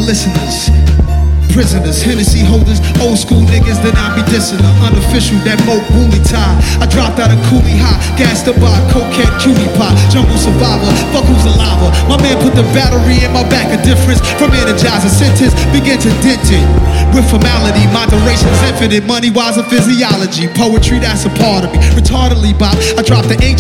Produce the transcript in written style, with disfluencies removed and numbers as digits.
listeners, prisoners, Hennessy holders, old school niggas, then I be dissing her. Unofficial, that Moke Wooly tie. I dropped out of Coolie High, gassed up by a cokehead cutie pie. Jungle survivor, fuck who's a lava. My man put the battery in my back. A difference from energizer sentence begin to dent it. With formality, moderation's infinite. Money wise and physiology. Poetry, that's a part of me. Retardedly bop, I dropped the